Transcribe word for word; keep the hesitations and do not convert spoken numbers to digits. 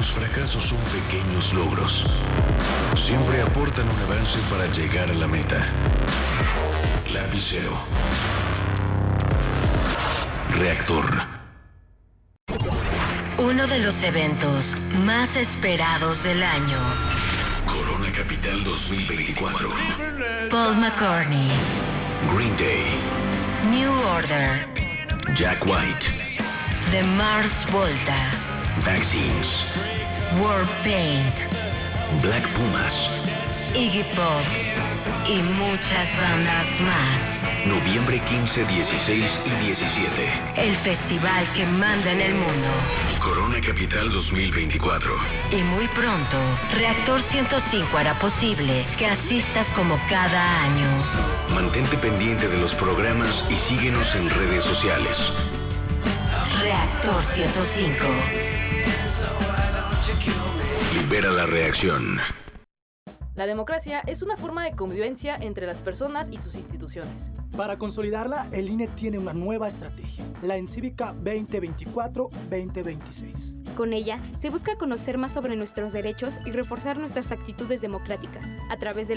los fracasos son pequeños logros, siempre aportan un avance para llegar a la meta. Lapicero. Reactor. Uno de los eventos más esperados del año. Corona Capital dos mil veinticuatro. Paul McCartney. Green Day. New Order. Jack White. The Mars Volta. Vaccines. Warpaint. Black Pumas. Iggy Pop. Y muchas bandas más. Noviembre quince, dieciséis y diecisiete. El festival que manda en el mundo. Corona Capital dos mil veinticuatro. Y muy pronto, Reactor ciento cinco hará posible que asistas como cada año. Mantente pendiente de los programas y síguenos en redes sociales. Reactor ciento cinco. Libera la reacción. La democracia es una forma de convivencia entre las personas y sus instituciones. Para consolidarla, el I N E tiene una nueva estrategia, la Encívica veinte veinticuatro veinte veintiséis. Con ella, se busca conocer más sobre nuestros derechos y reforzar nuestras actitudes democráticas, a través de